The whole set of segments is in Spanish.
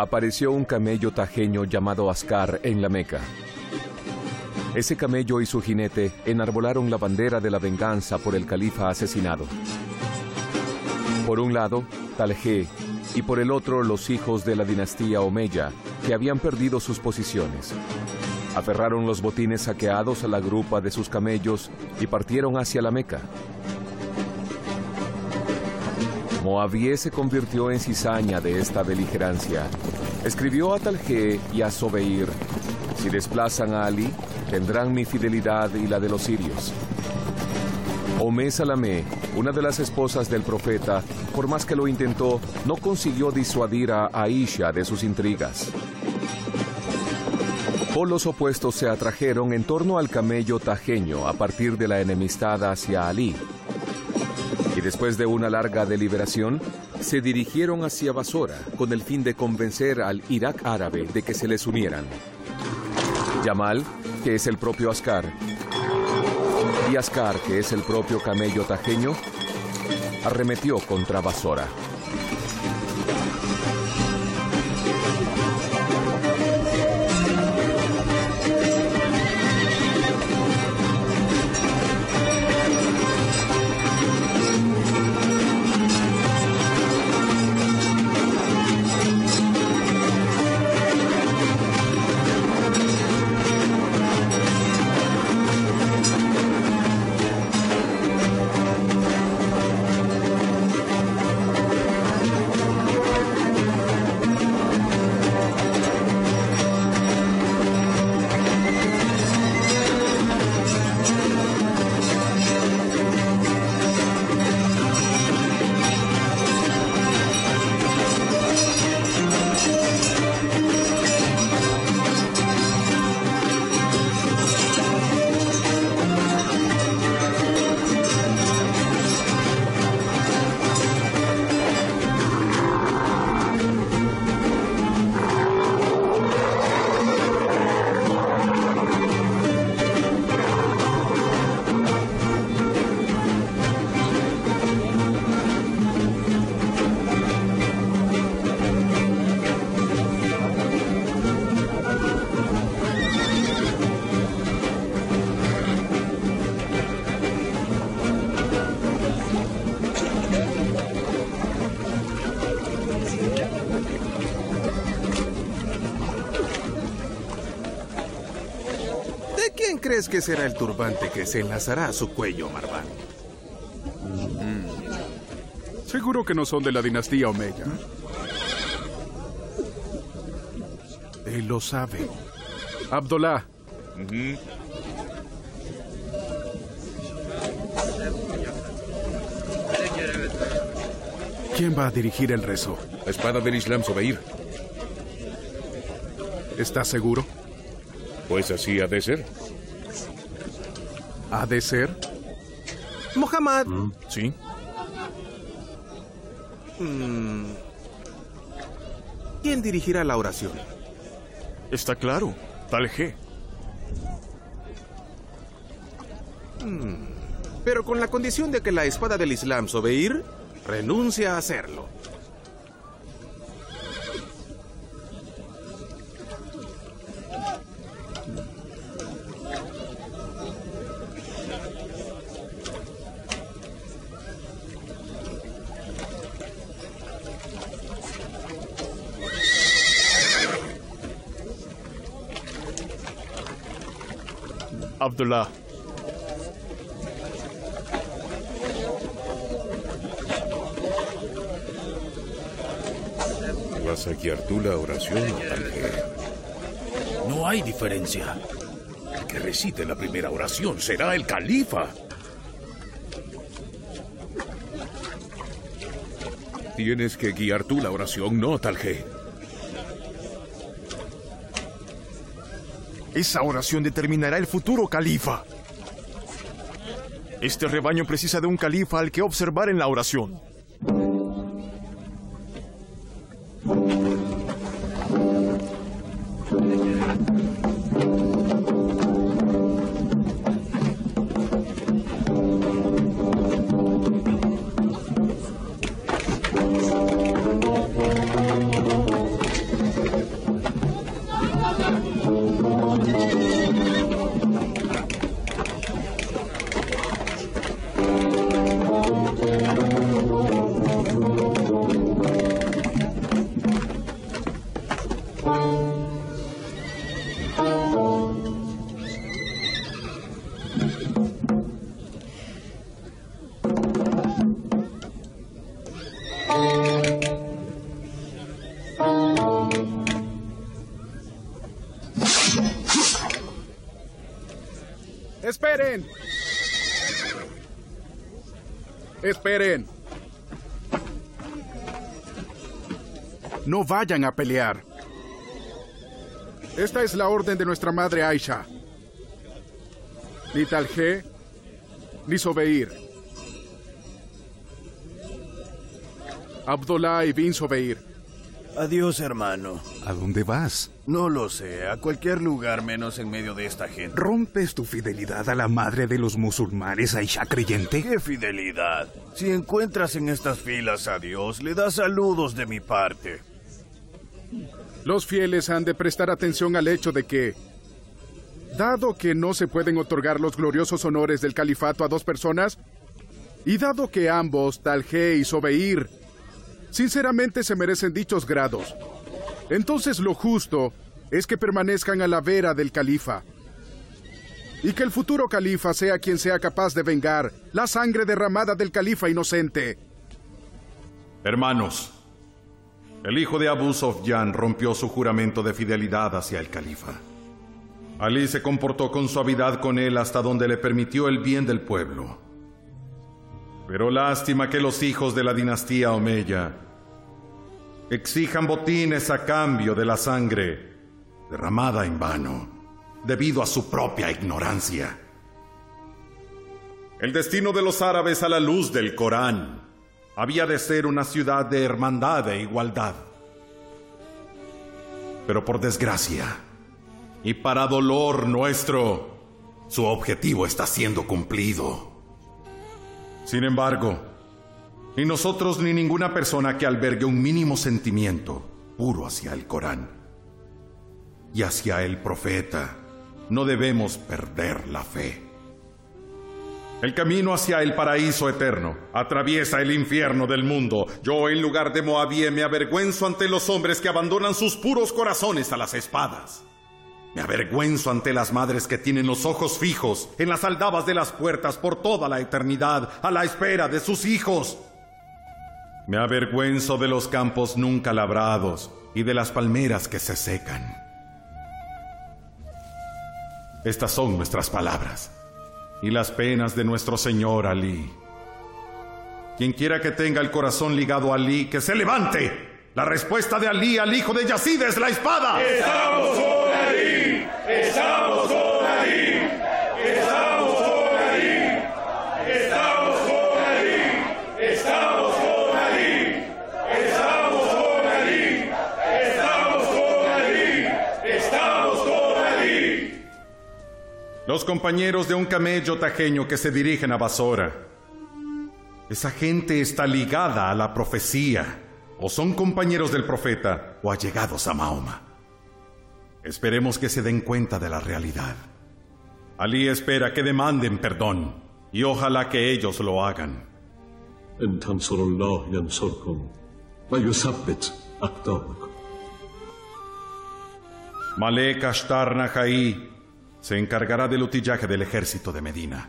apareció un camello tajeño llamado Askar en la Meca. Ese camello y su jinete enarbolaron la bandera de la venganza por el califa asesinado. Por un lado, Talhé, y por el otro los hijos de la dinastía Omeya, que habían perdido sus posiciones. Aferraron los botines saqueados a la grupa de sus camellos y partieron hacia la Meca. Moawiye se convirtió en cizaña de esta beligerancia. Escribió a Talhé y a Zobeir: si desplazan a Ali, tendrán mi fidelidad y la de los sirios. Salamé, una de las esposas del profeta, por más que lo intentó, no consiguió disuadir a Aisha de sus intrigas. Polos opuestos se atrajeron en torno al camello tajeño a partir de la enemistad hacia Ali. Y después de una larga deliberación, se dirigieron hacia Basora con el fin de convencer al Irak árabe de que se les unieran. Yamal, que es el propio Askar, y Askar, que es el propio camello tajeño, arremetió contra Basora. ¿Quién crees que será el turbante que se enlazará a su cuello, Marwan? Seguro que no son de la dinastía Omeya. Él lo sabe. Abdullah. ¿Quién va a dirigir el rezo? La espada del Islam Zobeir. ¿Estás seguro? Pues así ha de ser. ¿Ha de ser? Muhammad. Sí. ¿Quién dirigirá la oración? Está claro. Talhé. Pero con la condición de que la espada del Islam Zobeir renuncia a hacerlo. Abdullah. ¿Vas a guiar tú la oración, Talhé? No hay diferencia. El que recite la primera oración será el califa. Tienes que guiar tú la oración, no, Talhé. Esa oración determinará el futuro califa. Este rebaño precisa de un califa al que observar en la oración. ¡Esperen! ¡Esperen! No vayan a pelear. Esta es la orden de nuestra madre Aisha. Ni Talje, ni Zobeir. Abdullah y bin Zobeir. Adiós, hermano. ¿A dónde vas? No lo sé, a cualquier lugar menos en medio de esta gente. ¿Rompes tu fidelidad a la madre de los musulmanes, Aisha creyente? ¿Qué fidelidad? Si encuentras en estas filas a Dios, le das saludos de mi parte. Los fieles han de prestar atención al hecho de que, dado que no se pueden otorgar los gloriosos honores del califato a dos personas, y dado que ambos, Talje y Zobeir, sinceramente se merecen dichos grados, entonces lo justo es que permanezcan a la vera del califa, y que el futuro califa sea quien sea capaz de vengar la sangre derramada del califa inocente. Hermanos, el hijo de Abu Sofyan rompió su juramento de fidelidad hacia el califa. Ali se comportó con suavidad con él hasta donde le permitió el bien del pueblo. Pero lástima que los hijos de la dinastía Omeya exijan botines a cambio de la sangre derramada en vano, debido a su propia ignorancia. El destino de los árabes a la luz del Corán había de ser una ciudad de hermandad e igualdad. Pero por desgracia, y para dolor nuestro, su objetivo está siendo cumplido. Sin embargo, ni nosotros ni ninguna persona que albergue un mínimo sentimiento puro hacia el Corán y hacia el profeta, no debemos perder la fe. El camino hacia el paraíso eterno atraviesa el infierno del mundo. Yo, en lugar de Moabíe, me avergüenzo ante los hombres que abandonan sus puros corazones a las espadas. Me avergüenzo ante las madres que tienen los ojos fijos en las aldabas de las puertas por toda la eternidad, a la espera de sus hijos. Me avergüenzo de los campos nunca labrados y de las palmeras que se secan. Estas son nuestras palabras y las penas de nuestro Señor Ali. Quien quiera que tenga el corazón ligado a Ali, que se levante. La respuesta de Ali al hijo de Yazid es la espada. ¡Estamos con Ali! ¡Estamos con Ali! ¡Estamos con Ali! ¡Estamos con Ali! ¡Estamos con Ali! ¡Estamos con Ali! ¡Estamos con Ali! ¡Estamos con Ali! Los compañeros de un camello tajeño que se dirigen a Basora. Esa gente está ligada a la profecía. O son compañeros del profeta o allegados a Mahoma. Esperemos que se den cuenta de la realidad. Ali espera que demanden perdón y ojalá que ellos lo hagan. Malek Ashtar Najaí se encargará del utillaje del ejército de Medina.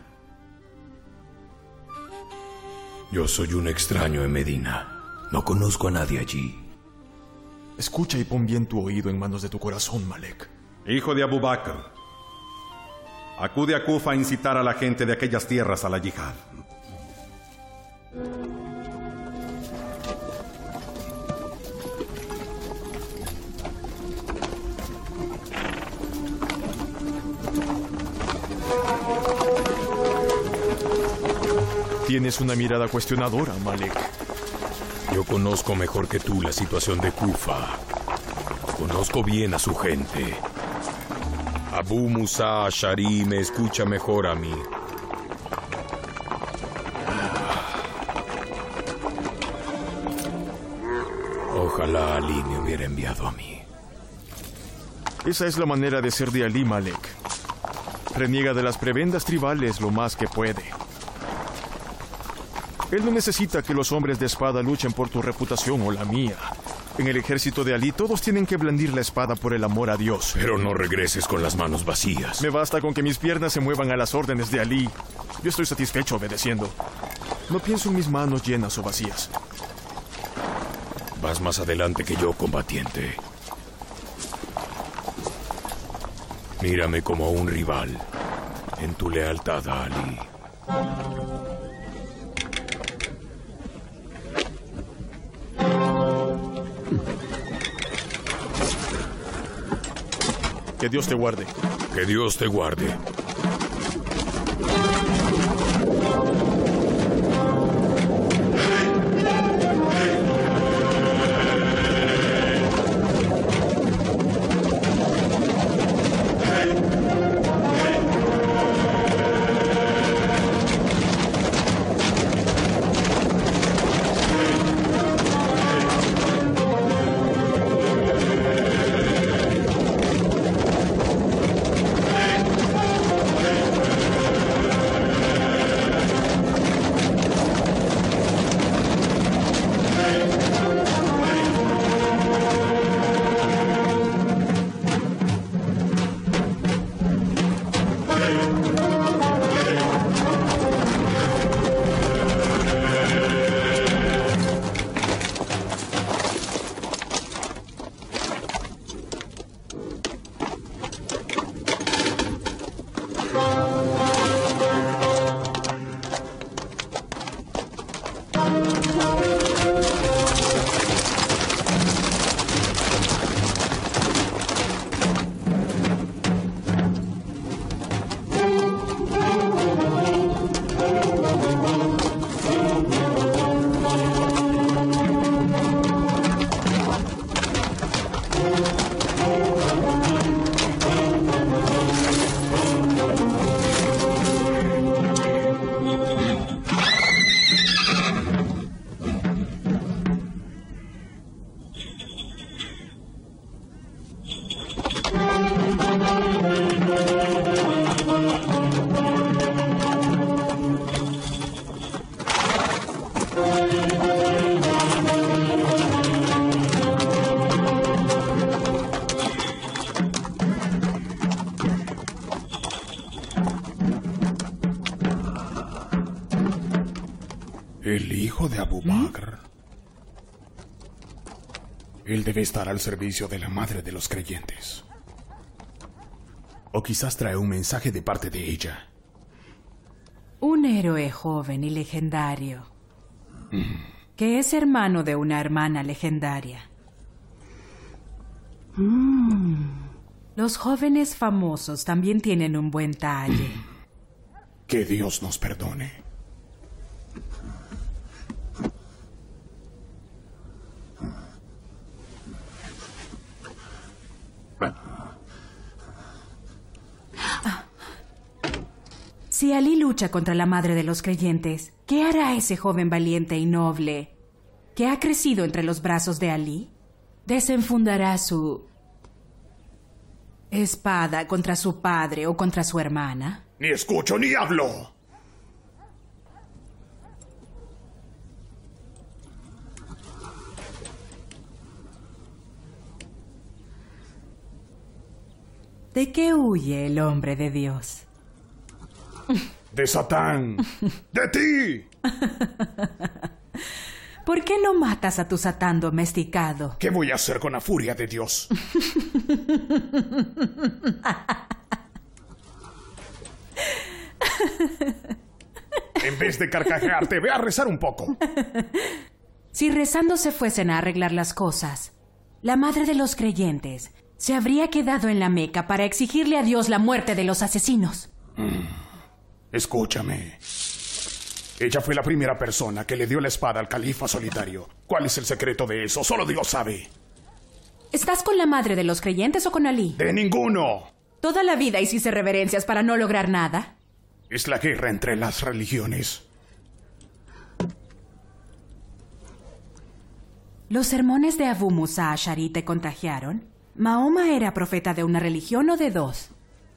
Yo soy un extraño en Medina. No conozco a nadie allí. Escucha y pon bien tu oído en manos de tu corazón, Malek. Hijo de Abu Bakr, acude a Kufa a incitar a la gente de aquellas tierras a la yihad. Tienes una mirada cuestionadora, Malek. Yo conozco mejor que tú la situación de Kufa. Conozco bien a su gente. Abu Musa Ash'ari me escucha mejor a mí. Ojalá Ali me hubiera enviado a mí. Esa es la manera de ser de Ali, Malek. Reniega de las prebendas tribales lo más que puede. Él no necesita que los hombres de espada luchen por tu reputación o la mía. En el ejército de Ali todos tienen que blandir la espada por el amor a Dios. Pero no regreses con las manos vacías. Me basta con que mis piernas se muevan a las órdenes de Ali. Yo estoy satisfecho obedeciendo. No pienso en mis manos llenas o vacías. Vas más adelante que yo, combatiente. Mírame como un rival. en tu lealtad a Ali. Que Dios te guarde. Que Dios te guarde. El hijo de Abu Bakr. Él debe estar al servicio de la madre de los creyentes. O quizás trae un mensaje de parte de ella. Un héroe joven y legendario. Que es hermano de una hermana legendaria. Los jóvenes famosos también tienen un buen talle. Que Dios nos perdone. Si Ali lucha contra la madre de los creyentes, ¿qué hará ese joven valiente y noble que ha crecido entre los brazos de Ali? ¿Desenfundará su espada contra su padre o contra su hermana? Ni escucho ni hablo. ¿De qué huye el hombre de Dios? De Satán. ¡De ti! ¿Por qué no matas a tu Satán domesticado? ¿Qué voy a hacer con la furia de Dios? En vez de carcajearte, ve a rezar un poco. Si rezando se fuesen a arreglar las cosas, la madre de los creyentes se habría quedado en la Meca para exigirle a Dios la muerte de los asesinos. Escúchame. Ella fue la primera persona que le dio la espada al califa solitario. ¿Cuál es el secreto de eso? Solo Dios sabe. ¿Estás con la madre de los creyentes o con Ali? ¡De ninguno! Toda la vida hiciste reverencias para no lograr nada. Es la guerra entre las religiones. ¿Los sermones de Abu Musa Ash'ari te contagiaron? ¿Mahoma era profeta de una religión o de dos?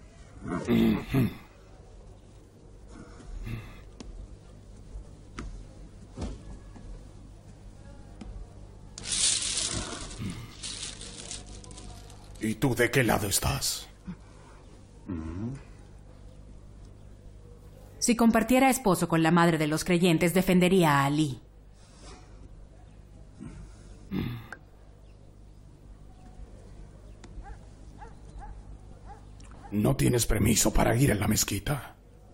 ¿Y tú de qué lado estás? Si compartiera esposo con la madre de los creyentes, defendería a Ali. ¿No tienes permiso para ir a la mezquita?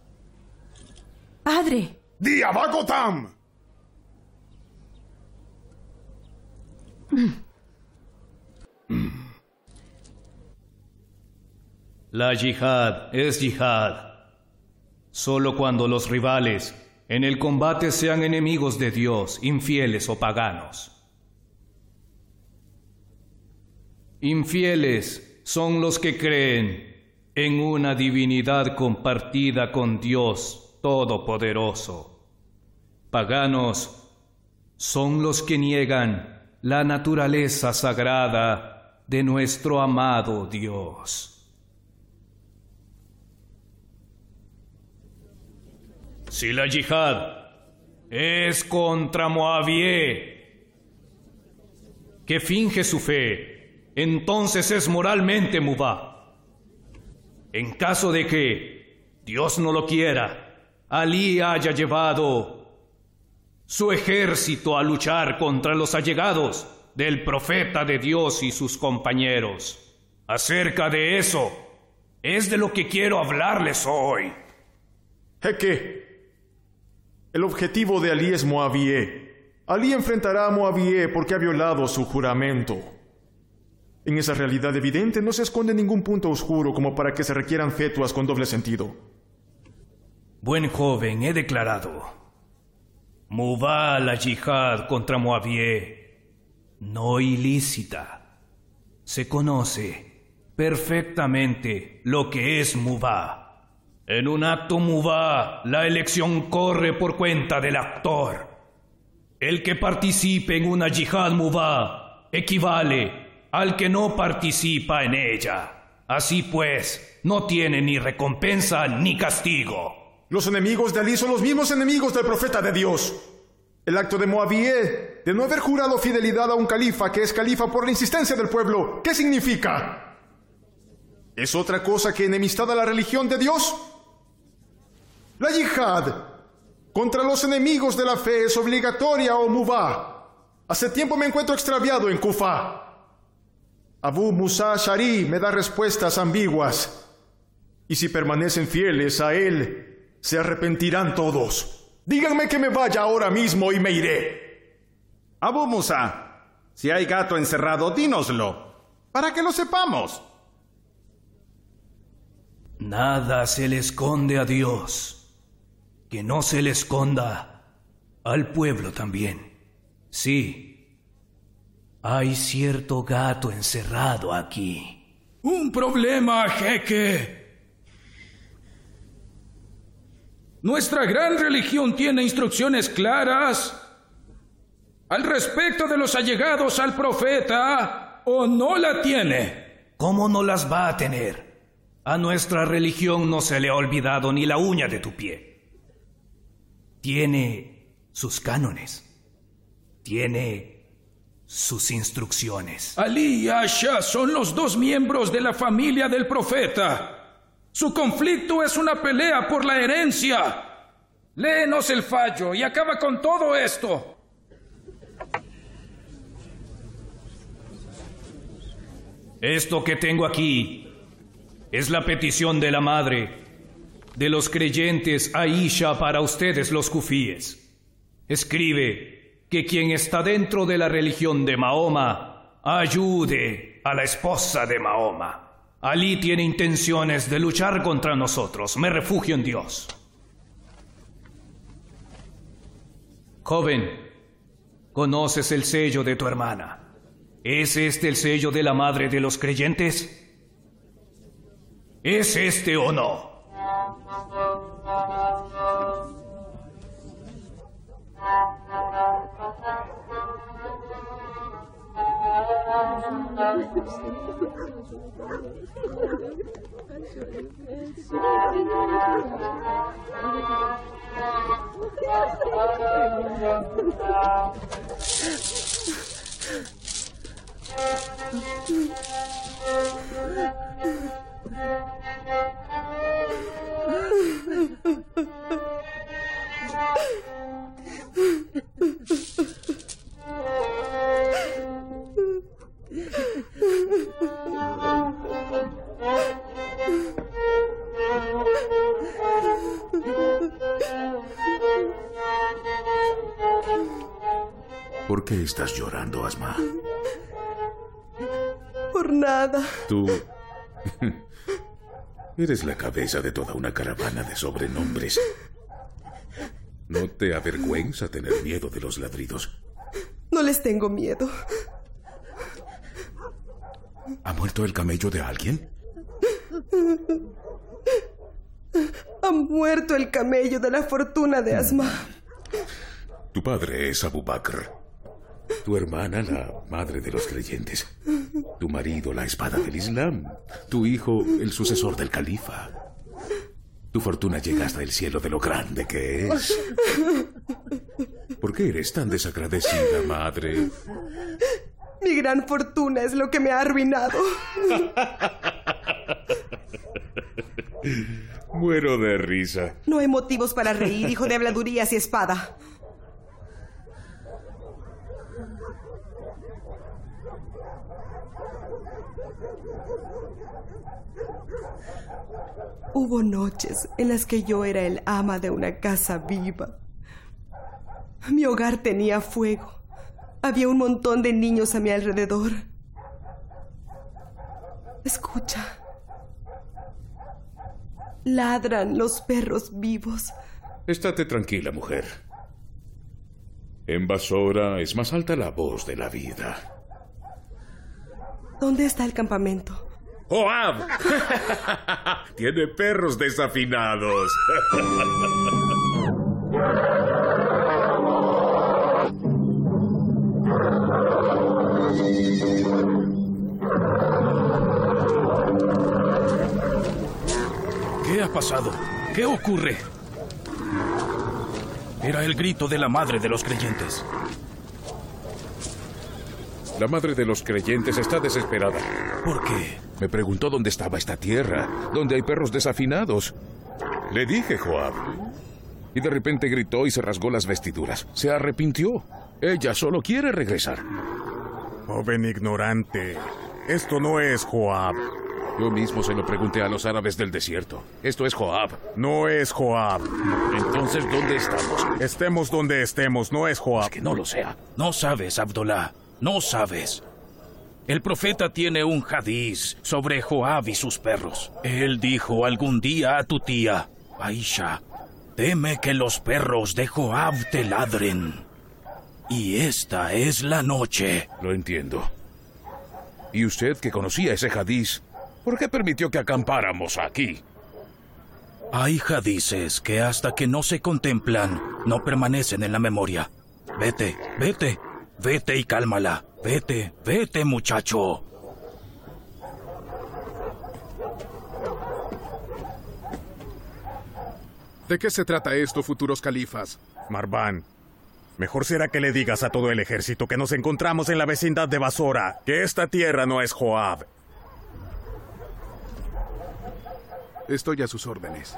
Padre. ¡Diabagotam! La yihad es yihad solo cuando los rivales en el combate sean enemigos de Dios, infieles o paganos. Infieles son los que creen en una divinidad compartida con Dios Todopoderoso. Paganos son los que niegan la naturaleza sagrada de nuestro amado Dios. Si la yihad es contra Moavié, que finge su fe, entonces es moralmente mubá. En caso de que, Dios no lo quiera, Alí haya llevado su ejército a luchar contra los allegados del profeta de Dios y sus compañeros. Acerca de eso, es de lo que quiero hablarles hoy. Jeque, el objetivo de Alí es Moavié. Alí enfrentará a Moavié porque ha violado su juramento. En esa realidad evidente no se esconde ningún punto oscuro como para que se requieran fetuas con doble sentido. Buen joven, he declarado. Mubá la yihad contra Moavié, no ilícita. Se conoce perfectamente lo que es mubá. En un acto mubá, la elección corre por cuenta del actor. El que participe en una yihad mubá equivale al que no participa en ella. Así pues, no tiene ni recompensa ni castigo. Los enemigos de Alí son los mismos enemigos del profeta de Dios. El acto de Moavié, de no haber jurado fidelidad a un califa que es califa por la insistencia del pueblo, ¿qué significa? ¿Es otra cosa que enemistad a la religión de Dios? La yihad contra los enemigos de la fe es obligatoria o mubá. Hace tiempo me encuentro extraviado en Kufa. Abu Musa Ash'ari me da respuestas ambiguas. Y si permanecen fieles a él, se arrepentirán todos. Díganme que me vaya ahora mismo y me iré. Abu Musa, si hay gato encerrado, dínoslo, para que lo sepamos. Nada se le esconde a Dios, que no se le esconda al pueblo también. Sí, hay cierto gato encerrado aquí. Un problema, jeque. Nuestra gran religión tiene instrucciones claras al respecto de los allegados al profeta, ¿o no la tiene? ¿Cómo no las va a tener? A nuestra religión no se le ha olvidado ni la uña de tu pie. Tiene sus cánones. Tiene sus instrucciones. Alí y Aisha son los dos miembros de la familia del profeta. Su conflicto es una pelea por la herencia. Léenos el fallo y acaba con todo esto. Esto que tengo aquí es la petición de la madre de los creyentes Aisha para ustedes los kufíes. Escribe que quien está dentro de la religión de Mahoma ayude a la esposa de Mahoma. Alí tiene intenciones de luchar contra nosotros. Me refugio en Dios. Joven, ¿conoces el sello de tu hermana? ¿Es este el sello de la madre de los creyentes? ¿Es este o no? ¿Por qué estás llorando, Asma? Por nada. Tú eres la cabeza de toda una caravana de sobrenombres. ¿No te avergüenza tener miedo de los ladridos? No les tengo miedo. ¿Ha muerto el camello de alguien? Ha muerto el camello de la fortuna de Asma. Tu padre es Abu Bakr. Tu hermana, la madre de los creyentes. Tu marido, la espada del Islam. Tu hijo, el sucesor del califa. Tu fortuna llega hasta el cielo de lo grande que es. ¿Por qué eres tan desagradecida, madre? Mi gran fortuna es lo que me ha arruinado. Muero de risa. No hay motivos para reír, hijo de habladurías y espada. Hubo noches en las que yo era el ama de una casa viva. Mi hogar tenía fuego. Había un montón de niños a mi alrededor. Escucha. Ladran los perros vivos. Estate tranquila, mujer. En Basora es más alta la voz de la vida. ¿Dónde está el campamento? ¡Joab! Tiene perros desafinados. ¿Qué ha pasado? ¿Qué ocurre? Era el grito de la madre de los creyentes. La madre de los creyentes está desesperada. ¿Por qué? Me preguntó dónde estaba esta tierra, donde hay perros desafinados. Le dije, Joab. Y de repente gritó y se rasgó las vestiduras. Se arrepintió. Ella solo quiere regresar. Joven ignorante. Esto no es Joab. Yo mismo se lo pregunté a los árabes del desierto. Esto es Joab. No es Joab. Entonces, ¿dónde estamos? Estemos donde estemos, no es Joab. Es que no lo sea. No sabes, Abdullah. No sabes. El profeta tiene un hadiz sobre Joab y sus perros. Él dijo algún día a tu tía, Aisha, teme que los perros de Joab te ladren. Y esta es la noche. Lo entiendo. ¿Y usted, que conocía ese hadiz, por qué permitió que acampáramos aquí? Hay hadices que hasta que no se contemplan, no permanecen en la memoria. Vete, vete. Vete y cálmala. Vete, vete, muchacho. ¿De qué se trata esto, futuros califas? Marván, mejor será que le digas a todo el ejército que nos encontramos en la vecindad de Basora, que esta tierra no es Joab. Estoy a sus órdenes.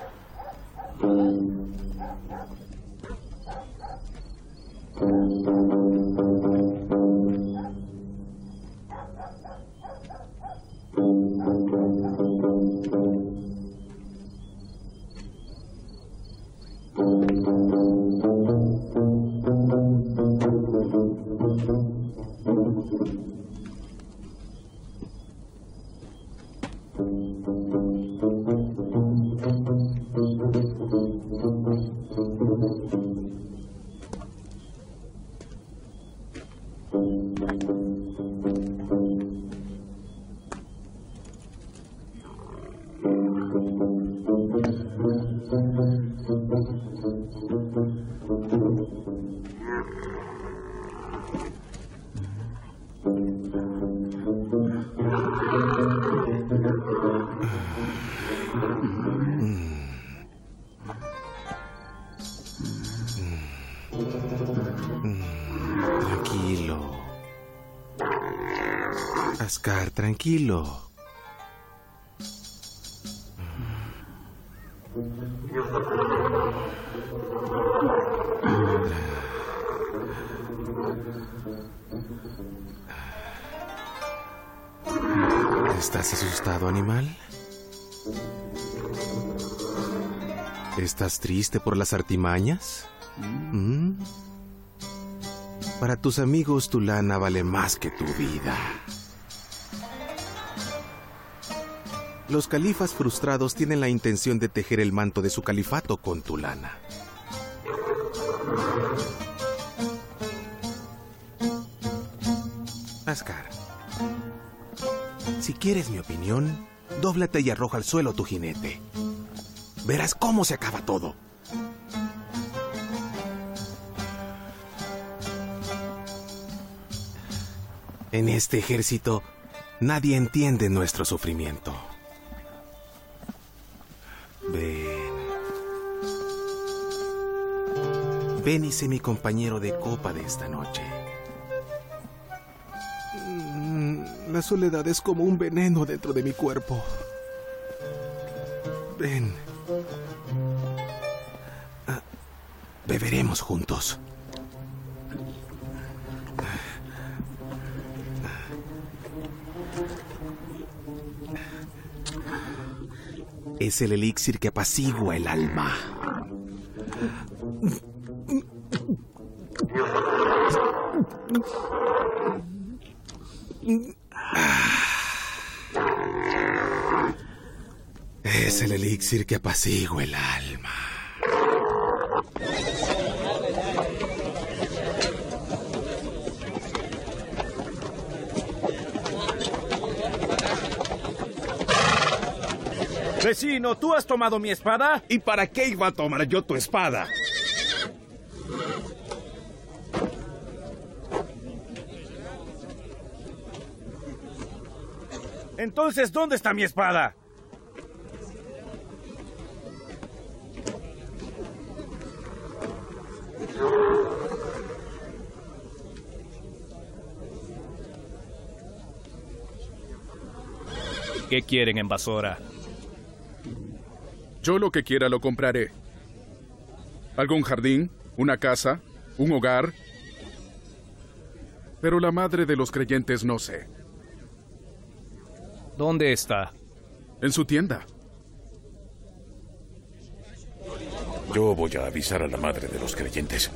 Tranquilo. Ascar, tranquilo. ¿Estás asustado, animal? ¿Estás triste por las artimañas? Para tus amigos, tu lana vale más que tu vida. Los califas frustrados tienen la intención de tejer el manto de su califato con tu lana. Askar, si quieres mi opinión, dóblate y arroja al suelo tu jinete. Verás cómo se acaba todo. En este ejército, nadie entiende nuestro sufrimiento. Ven y sé mi compañero de copa de esta noche. La soledad es como un veneno dentro de mi cuerpo. Ven. Beberemos juntos. Es el elixir que apacigua el alma. Es el elixir que apacigua el alma. Vecino, ¿tú has tomado mi espada? ¿Y para qué iba a tomar yo tu espada? Entonces, ¿dónde está mi espada? ¿Qué quieren en Basora? Yo lo que quiera lo compraré. ¿Algún jardín? ¿Una casa? ¿Un hogar? Pero la madre de los creyentes no sé. ¿Dónde está? En su tienda. Yo voy a avisar a la madre de los creyentes.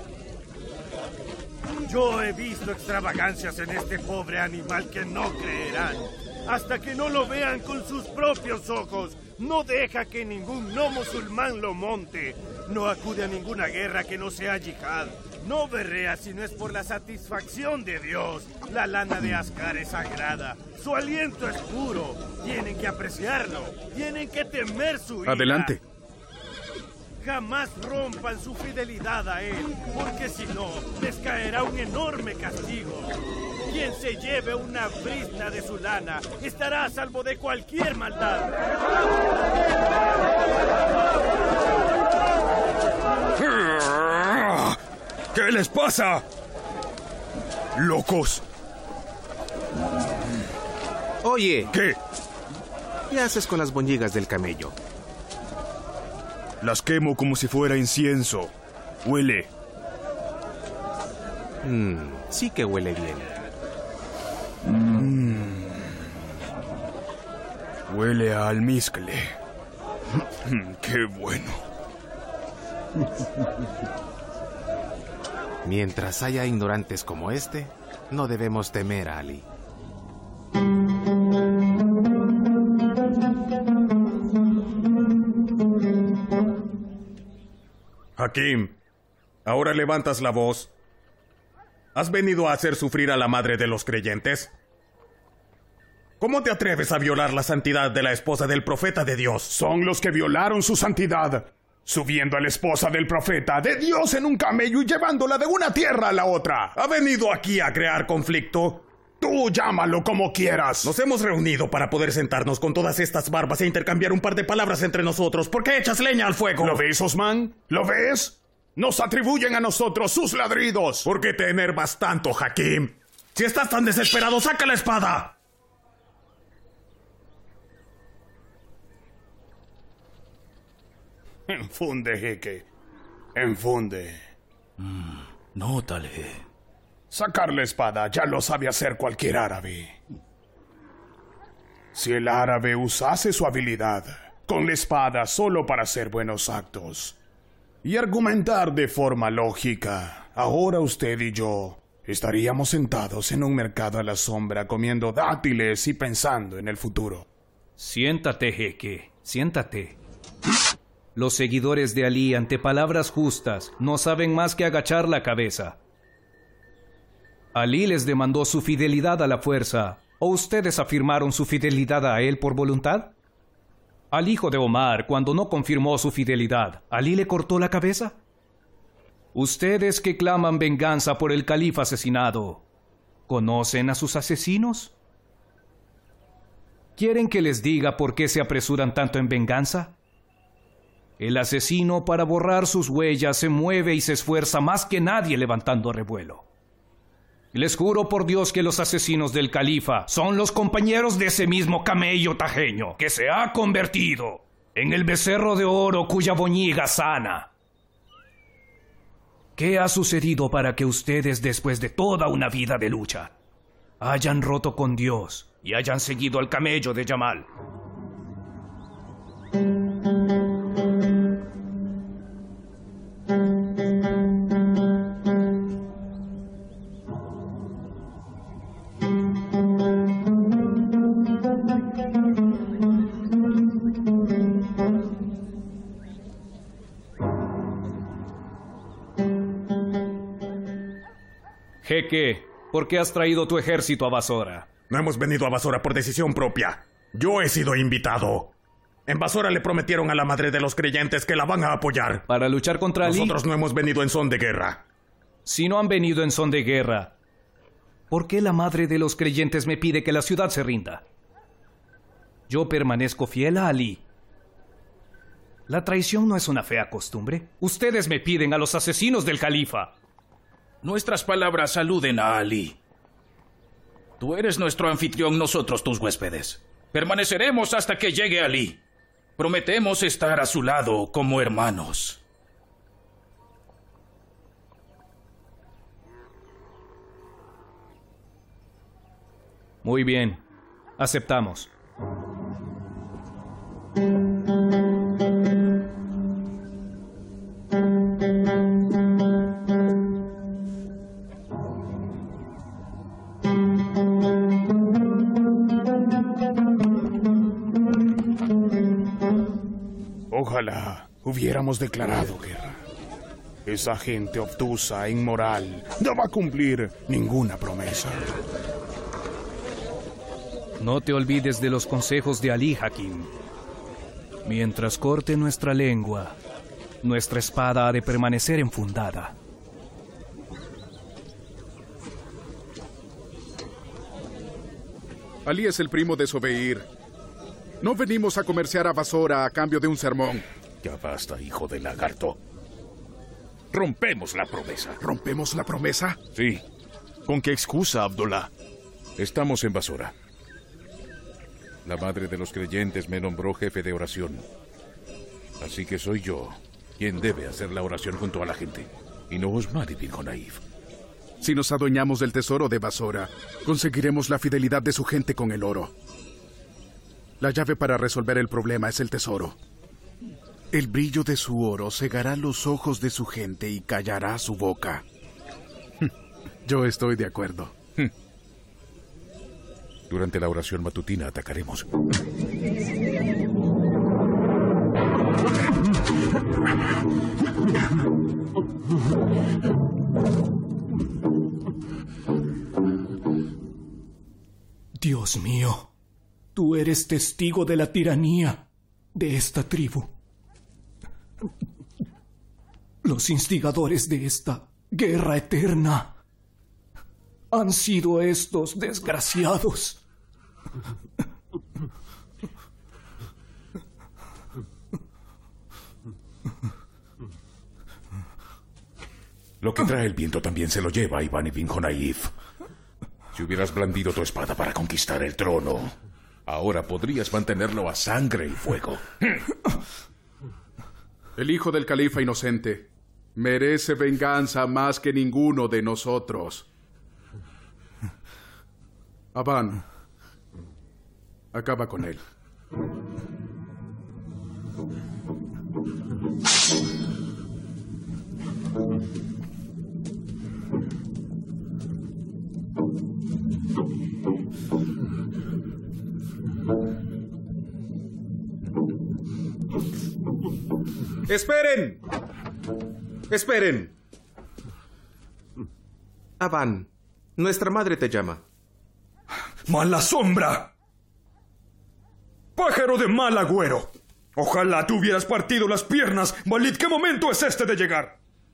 Yo he visto extravagancias en este pobre animal que no creerán. Hasta que no lo vean con sus propios ojos. No deja que ningún no musulmán lo monte. No acude a ninguna guerra que no sea yihad. No berrea si no es por la satisfacción de Dios. La lana de Askar es sagrada. Su aliento es puro. Tienen que apreciarlo. Tienen que temer su ira. Adelante. Jamás rompan su fidelidad a él, porque si no, les caerá un enorme castigo. Quien se lleve una brizna de su lana estará a salvo de cualquier maldad. ¿Qué les pasa? ¡Locos! Oye. ¿Qué? ¿Qué haces con las boñigas del camello? Las quemo como si fuera incienso. Huele. Sí que huele bien. Huele a almizcle. ¡Qué bueno! Mientras haya ignorantes como este, no debemos temer a Ali. Hakim, ahora levantas la voz. ¿Has venido a hacer sufrir a la madre de los creyentes? ¿Cómo te atreves a violar la santidad de la esposa del profeta de Dios? Son los que violaron su santidad, subiendo a la esposa del profeta de Dios en un camello y llevándola de una tierra a la otra. ¿Ha venido aquí a crear conflicto? Tú llámalo como quieras. Nos hemos reunido para poder sentarnos con todas estas barbas e intercambiar un par de palabras entre nosotros. ¿Por qué echas leña al fuego? ¿Lo ves, Osman? ¿Lo ves? Nos atribuyen a nosotros sus ladridos. ¿Por qué te enervas tanto, Hakim? Si estás tan desesperado, ¡saca la espada! Enfunde, jeque. Enfunde. No, Talhe. Sacar la espada ya lo sabe hacer cualquier árabe. Si el árabe usase su habilidad con la espada solo para hacer buenos actos y argumentar de forma lógica, ahora usted y yo estaríamos sentados en un mercado a la sombra comiendo dátiles y pensando en el futuro. Siéntate, jeque, siéntate. Los seguidores de Alí, ante palabras justas, no saben más que agachar la cabeza. Alí les demandó su fidelidad a la fuerza, ¿o ustedes afirmaron su fidelidad a él por voluntad? Al hijo de Omar, cuando no confirmó su fidelidad, ¿Alí le cortó la cabeza? Ustedes que claman venganza por el califa asesinado, ¿conocen a sus asesinos? ¿Quieren que les diga por qué se apresuran tanto en venganza? El asesino, para borrar sus huellas, se mueve y se esfuerza más que nadie levantando revuelo. Les juro por Dios que los asesinos del califa son los compañeros de ese mismo camello tajeño que se ha convertido en el becerro de oro cuya boñiga sana. ¿Qué ha sucedido para que ustedes, después de toda una vida de lucha, hayan roto con Dios y hayan seguido al camello de Yamal? Jeque, ¿por qué has traído tu ejército a Basora? No hemos venido a Basora por decisión propia. Yo he sido invitado. En Basora le prometieron a la madre de los creyentes que la van a apoyar. ¿Para luchar contra Alí? Nosotros no hemos venido en son de guerra. Si no han venido en son de guerra, ¿por qué la madre de los creyentes me pide que la ciudad se rinda? Yo permanezco fiel a Alí. ¿La traición no es una fea costumbre? Ustedes me piden a los asesinos del califa. Nuestras palabras aluden a Alí. Tú eres nuestro anfitrión, nosotros tus huéspedes. Permaneceremos hasta que llegue Alí. Prometemos estar a su lado como hermanos. Muy bien, aceptamos. Ojalá hubiéramos declarado guerra. Esa gente obtusa e inmoral no va a cumplir ninguna promesa. No te olvides de los consejos de Alí, Hakim. Mientras corte nuestra lengua, nuestra espada ha de permanecer enfundada. Alí es el primo de Sobeir. No venimos a comerciar a Basora a cambio de un sermón. Ya basta, hijo de lagarto. Rompemos la promesa. ¿Rompemos la promesa? Sí. ¿Con qué excusa, Abdullah? Estamos en Basora. La madre de los creyentes me nombró jefe de oración. Así que soy yo quien debe hacer la oración junto a la gente, y no Osman ibn Hunayf. Si nos adueñamos del tesoro de Basora, conseguiremos la fidelidad de su gente con el oro. La llave para resolver el problema es el tesoro. El brillo de su oro cegará los ojos de su gente y callará su boca. Yo estoy de acuerdo. Durante la oración matutina atacaremos. Dios mío, tú eres testigo de la tiranía de esta tribu. Los instigadores de esta guerra eterna han sido estos desgraciados. Lo que trae el viento también se lo lleva Iván ibn Hunayf. Si hubieras blandido tu espada para conquistar el trono, ahora podrías mantenerlo a sangre y fuego. El hijo del califa inocente merece venganza más que ninguno de nosotros. Abán, acaba con él. ¡Esperen! ¡Esperen! Aban, nuestra madre te llama. ¡Mala sombra! ¡Pájaro de mal agüero! Ojalá te hubieras partido las piernas. Valid, ¿qué momento es este de llegar?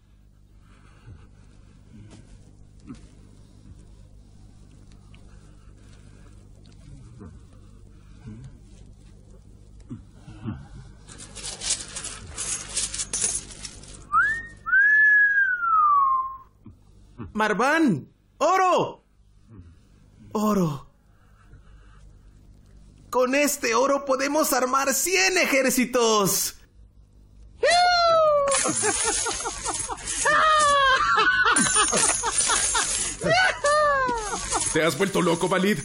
Marván, oro. Oro. Con este oro podemos armar 100 ejércitos. ¿Te has vuelto loco, Valid?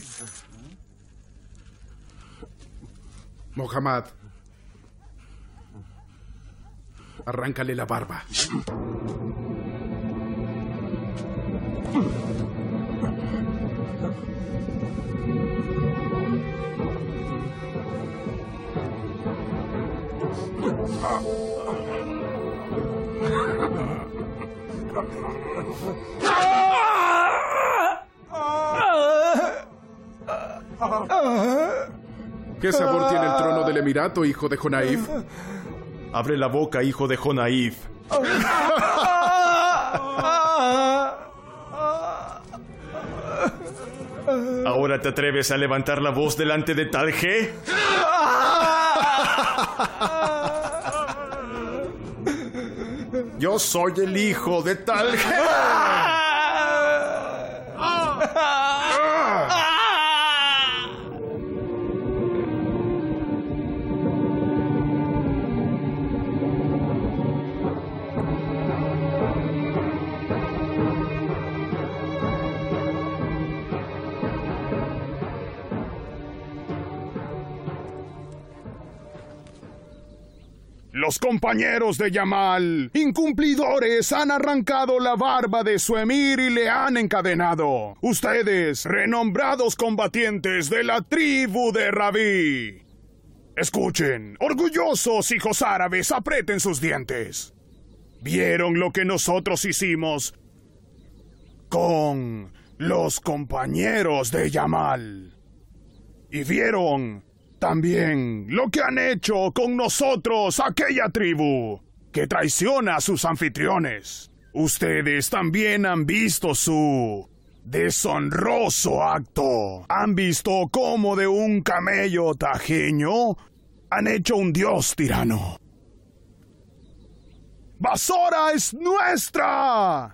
Mohammad, arráncale la barba. ¿Qué sabor tiene el trono del Emirato, hijo de Jonaif? Abre la boca, hijo de Jonaif. ¿Ahora te atreves a levantar la voz delante de Talge? Yo soy el hijo de Talge. Los compañeros de Yamal, incumplidores, han arrancado la barba de su emir y le han encadenado. Ustedes, renombrados combatientes de la tribu de Rabí. Escuchen, orgullosos hijos árabes, aprieten sus dientes. ¿Vieron lo que nosotros hicimos con los compañeros de Yamal? ¿Y vieron también lo que han hecho con nosotros aquella tribu que traiciona a sus anfitriones? Ustedes también han visto su deshonroso acto. Han visto cómo de un camello tajeño han hecho un dios tirano. ¡Basora es nuestra!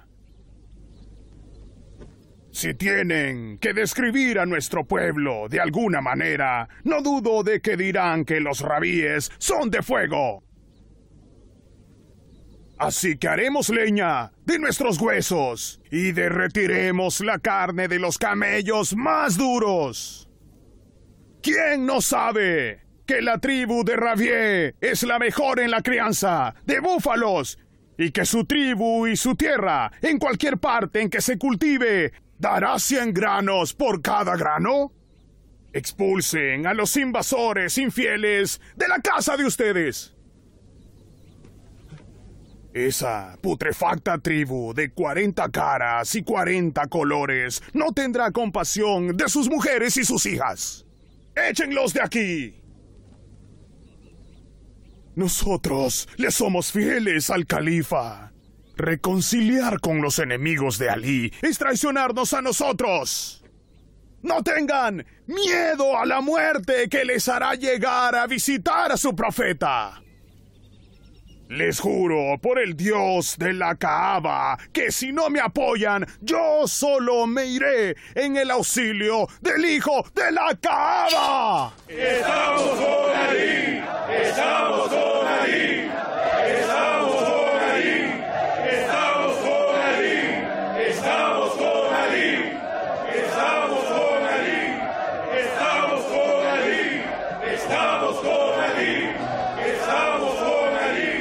Si tienen que describir a nuestro pueblo de alguna manera, no dudo de que dirán que los rabíes son de fuego. Así que haremos leña de nuestros huesos y derretiremos la carne de los camellos más duros. ¿Quién no sabe que la tribu de Rabié es la mejor en la crianza de búfalos y que su tribu y su tierra, en cualquier parte en que se cultive, dará 100 granos por cada grano? Expulsen a los invasores infieles de la casa de ustedes. Esa putrefacta tribu de 40 caras y 40 colores no tendrá compasión de sus mujeres y sus hijas. ¡Échenlos de aquí! Nosotros le somos fieles al califa. Reconciliar con los enemigos de Alí es traicionarnos a nosotros. No tengan miedo a la muerte que les hará llegar a visitar a su profeta. Les juro por el Dios de la Kaaba que si no me apoyan, yo solo me iré en el auxilio del hijo de la Kaaba. ¡Estamos con Alí! ¡Estamos con Alí! ¡Estamos con Alí! ¡Estamos con Alí! ¡Estamos con Alí! ¡Estamos con Alí! ¡Estamos con Alí! ¡Estamos con Alí! ¡Estamos con Alí!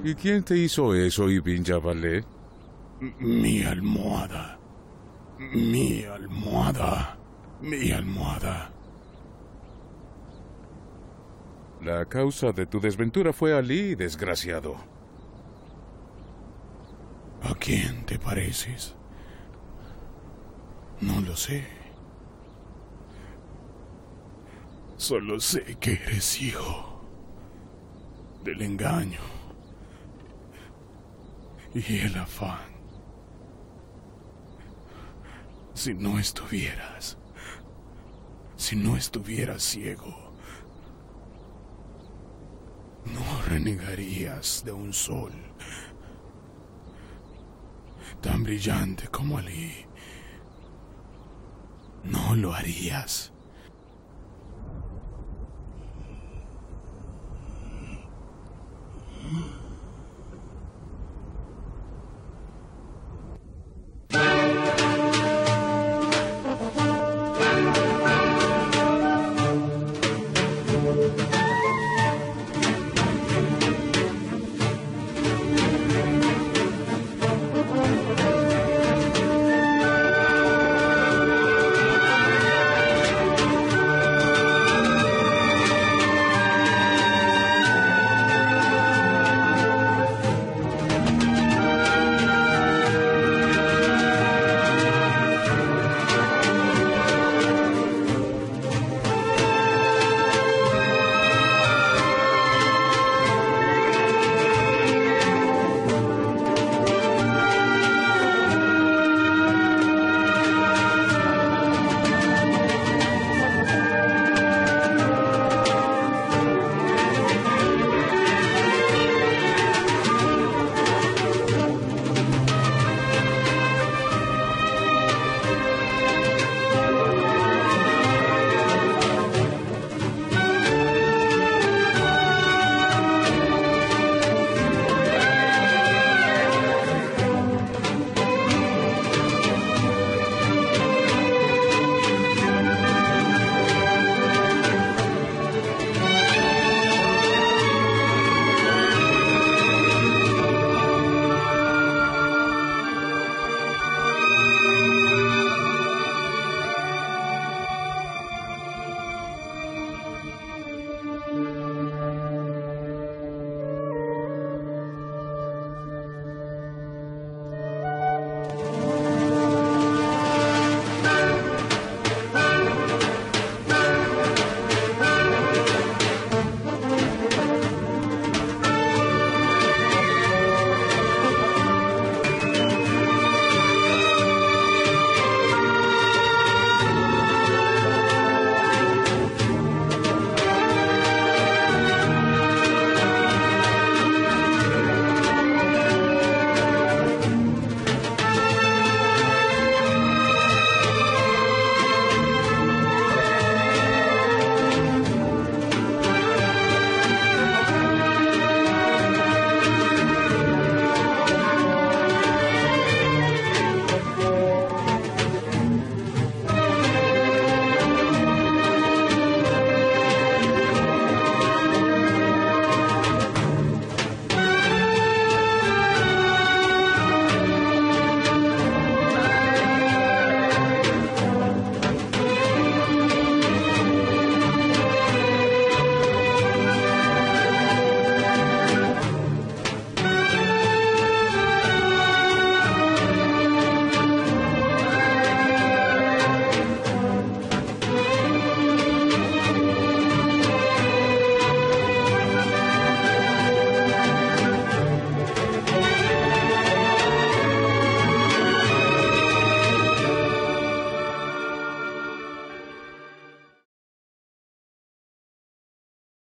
¿Y quién te hizo eso, Ibn Yabalé? Mi almohada. Mi almohada. Mi almohada. La causa de tu desventura fue Alí, desgraciado. ¿A quién te pareces? No lo sé. Solo sé que eres hijo del engaño y el afán. Si no estuvieras ciego, no renegarías de un sol tan brillante como Alí. No lo harías.